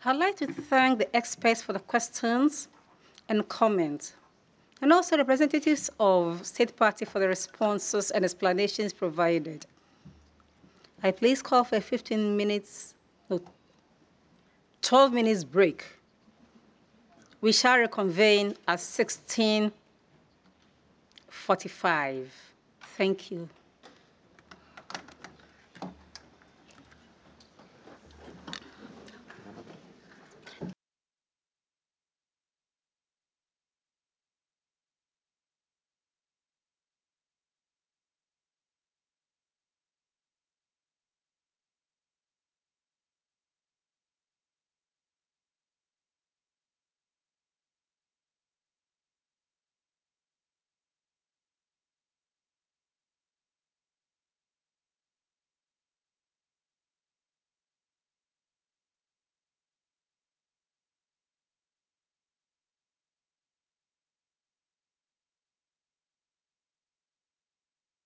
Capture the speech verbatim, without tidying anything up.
I'd like to thank the experts for the questions and comments, and also representatives of State Party for the responses and explanations provided. I please call for a fifteen minutes, no, twelve minutes break. We shall reconvene at sixteen forty-five. Thank you.